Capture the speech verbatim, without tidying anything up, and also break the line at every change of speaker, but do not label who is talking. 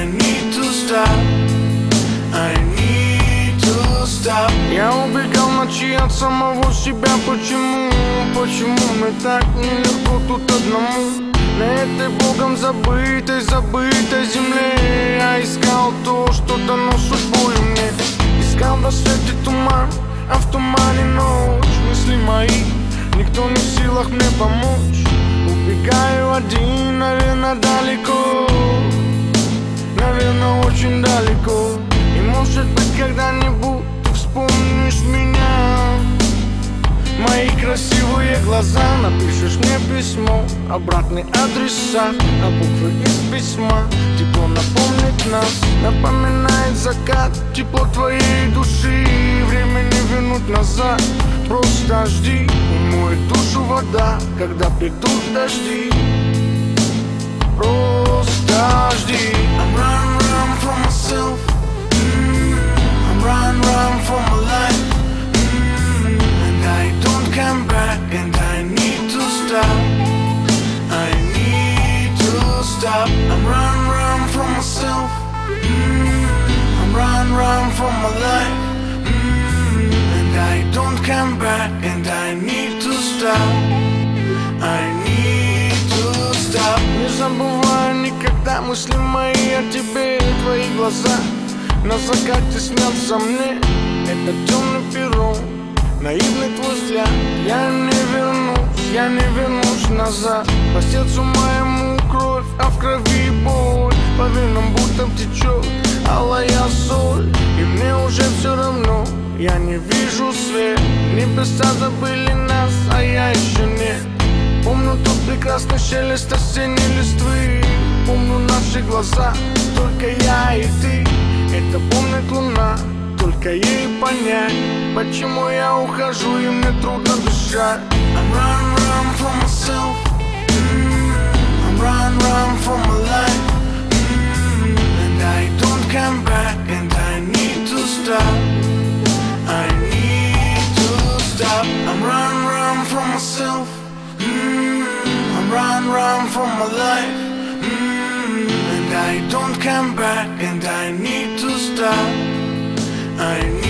need to stop. I need to stop.
Я убегал ночи от самого себя. Почему, почему мне так нелегко тут одному? На этой богом забытой, забытой земле я искал то, что дано судьбою мне. Искал в рассвете туман, а в тумане ночь. Мысли мои, никто не в силах мне помочь. Убегаю один, наверное, далеко. Наверное, очень далеко. И может быть когда-нибудь ты вспомнишь меня. Мои красивые глаза, напишешь мне письмо, обратный адреса, а буквы из письма. Тепло напомнит нас, напоминает закат. Тепло твоей души, время не вернуть назад. Просто жди, умоет душу вода, когда придут дожди. Просто жди.
I'm run, run for myself. mm. I'm run, run for my life. mm. And I don't come back, and I need to stop. I need to stop. I'm run, run for myself. mm. I'm run, run for my life. mm. And I don't come back, and I need to stop. I need to stop.
Не забывай никогда мысли мои о тебе. Твои глаза на закате снятся мне. Это темный перрон, наивный твой взгляд. Я не вернусь, я не вернусь назад. По сердцу моему кровь, а в крови боль. По венам будто течет алая соль. И мне уже все равно, я не вижу свет. Небеса забыли нас, а я еще нет. Помню тот прекрасный шелест осенней листвы. Помню наши глаза, только я и ты. Это помнит луна, только ей понять, почему я ухожу и мне трудно дышать.
I'm run, run for myself. mm. I'm run, run for my life. mm. And I don't come back, and I need to stop. I need to stop. I'm run, run for myself. mm. I'm run, run for my life. mm. And I don't come back, and I need to stop. I need